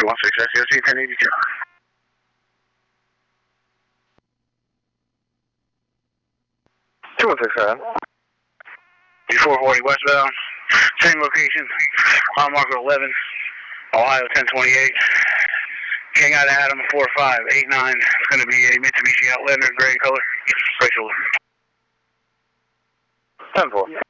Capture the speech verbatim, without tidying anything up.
two one six S C O C ten eighty-two. two one six seven. D four forty westbound. Same location. Mile marker eleven. Ohio ten twenty-eight. King out of Adam four five eight nine. It's going to be a Mitsubishi Outlander, gray color. Gray shoulder. ten four.